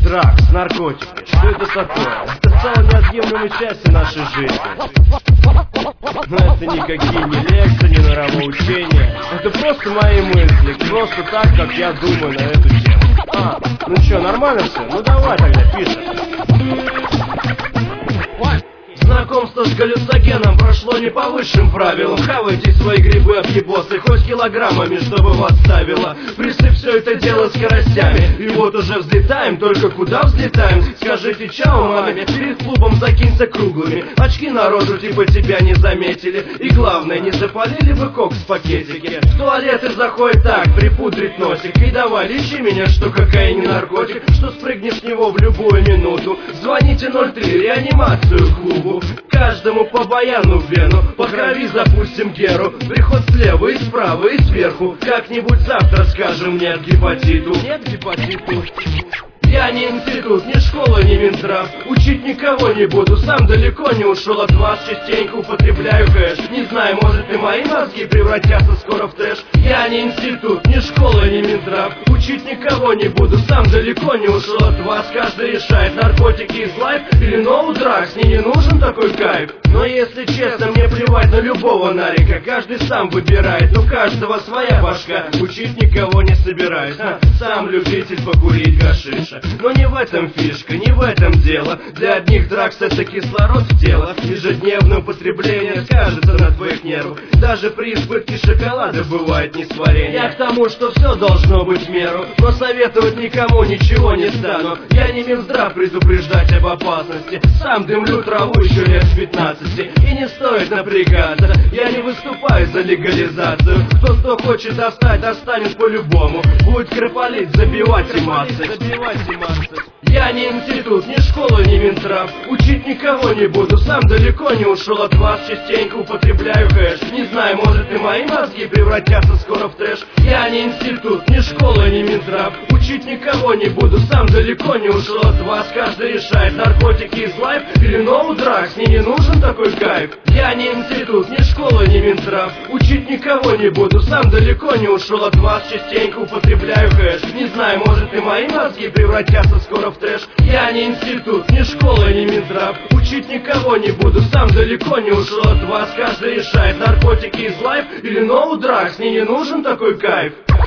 дракс, наркотики. Что это такое? Это стало неотъемлемой частью нашей жизни. Но это никакие не лекции, не нравоучения. Это просто мои мысли, просто так, как я думаю на эту тему. Ну чё, нормально все? Ну давай тогда, пишем. Знакомство с галлюцогеном прошло не по высшим правилам. Хавайте свои грибы, объебосы, хоть килограммами, чтобы вас ставило. Присыпь все это дело скоростями. И вот уже взлетаем, только куда взлетаем? Скажите чао маме, перед клубом закинься круглыми. Очки народу типа тебя не заметили. И главное, не запалили бы кокс в пакетике. В туалеты заходит так, припудрить носик. И давай, лечи меня, что кокаин не наркотик, что спрыгнешь с него в любую минуту. Звоните 03, реанимацию клубу. Каждому по баяну в вену, по крови запустим геру. Приход слева и справа и сверху. Как-нибудь завтра скажем нет гепатиту. Нет гепатиту. Я не институт, ни школа, ни Минздрав. Учить никого не буду, сам далеко не ушел от вас. Частенько употребляю кэш. Не знаю, может и мои мозги превратятся скоро в трэш. Я не институт, ни школа, ни Минздрав. Учить никого не буду, сам далеко не ушел от вас. Каждый решает, наркотики из лайф или ноу драгс. Мне не нужен такой кайф. Но если честно, мне плевать на любого нарика. Каждый сам выбирает, у каждого своя башка. Учить никого не собираюсь, сам любитель покурить гашиша. Но не в этом фишка, не в этом дело. Для одних драгс это кислород в тело. Ежедневное употребление скажется на твоих нервах. Даже при избытке шоколада бывает несварение. Я к тому, что все должно быть в меру, но советовать никому ничего не стану. Я не Минздрав предупреждать об опасности. Сам дымлю траву еще лет с 15. И не стоит напрягаться, я не выступаю за легализацию. Кто хочет достать, достанет по-любому. Будет крополить, забивать и мацать. Я не институт, ни школа, ни Минздрав. Учить никого не буду, сам далеко не ушел от вас. Частенько употребляю кэш. Не знаю, может и мои мозги превратятся скоро в трэш. Я не институт, ни школа, ни Минздрав. Учить никого не буду, сам далеко не ушел от вас. Каждый решает, наркотики из лайф или ноу драгс. Мне не нужен такой кайф. Я не институт, ни школа, ни Минздрав. Учить никого не буду, сам далеко не ушел от вас. Частенько употребляю кэш. Не знаю, может и мои мозги превратятся скоро в трэш. Я не институт, ни школа, ни Минздрав. Учить никого не буду, сам далеко не ушел от вас. Каждый решает, наркотики из лайф или ноу драгс. Мне не нужен такой кайф.